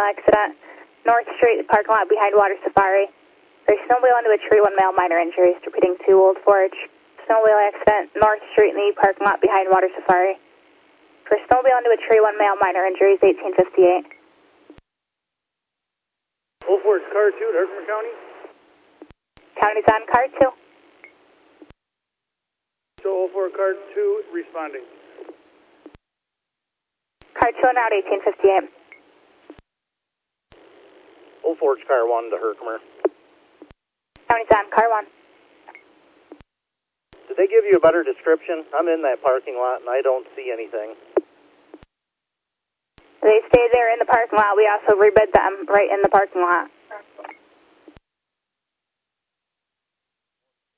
accident. North Street, parking lot behind Water Safari. There's snowmobile into a tree, 1 male, minor injuries. Repeating 2 Old Forge. Snowmobile accident, North Street in the parking lot behind Water Safari. For snowmobile into a tree, 1 male, minor injuries, 1858. Old Forge, car 2 to Herkimer County. County's on car 2. So Old Forge, car 2 responding. Car 2 on route 1858. Old Forge, car 1 to Herkimer. County's on car 1. Did they give you a better description? I'm in that parking lot and I don't see anything. They stay there in the parking lot. We also rebid them right in the parking lot.